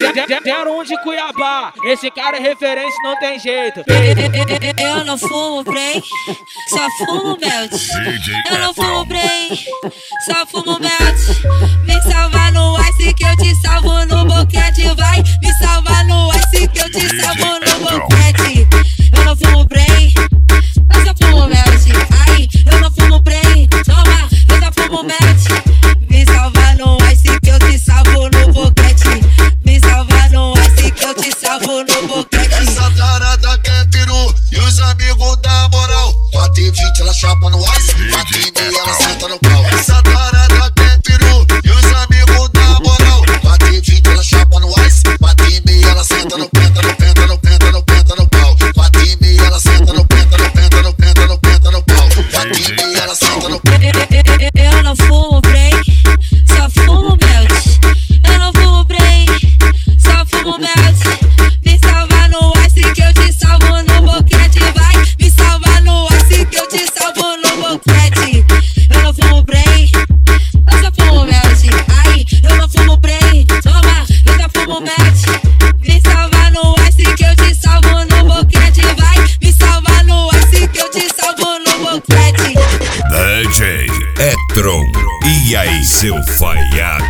01 de Cuiabá, esse cara é referência, não tem jeito. Eu não fumo Prey, só fumo Melt. Eu não fumo Prey, só fumo Melt. Me salva no ice que eu te salvo no boquete. Vai, me salva no ice que eu te salvo no boquete. Eu não fumo Prey, eu só fumo Melt. Ai, eu não fumo Prey, toma, eu só fumo Melt. Me salva no ice que eu te salvo no boquete. Me salva no ice que eu te salvo no boquete. Essa tarada quer peru e os amigos da moral. 4 e 20 ela chapa no ice, 4 e meia ela senta no pau. Essa tarada quer peru e os amigos da moral. 4 e 20 ela chapa no ice, 4 e meia ela senta no penta, no penta, no penta, no penta, no pau. 4 e meia ela senta no penta, no penta, no penta, no penta, no pau. 4 e meia ela senta no penta. Eu não fumo Prey, só fumo Melt. Eu não fumo Prey, só fumo Melt. Me salva no ice que eu te salvo no boquete. Vai, me salva no ice que eu te salvo no boquete. Eu não fumo Prey, eu só fumo Melt. Ai, eu não fumo Prey, toma, eu só fumo Melt. Me salva no ice que eu te salvo no boquete. Vai, me salva no ice que eu te salvo no boquete. DJ Etron, e aí seu falhado?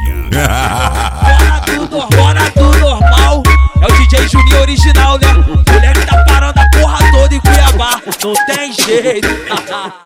Bora tudo normal. É o DJ Juninho original, né? Moleque tá parando a porra toda em Cuiabá, não tem jeito.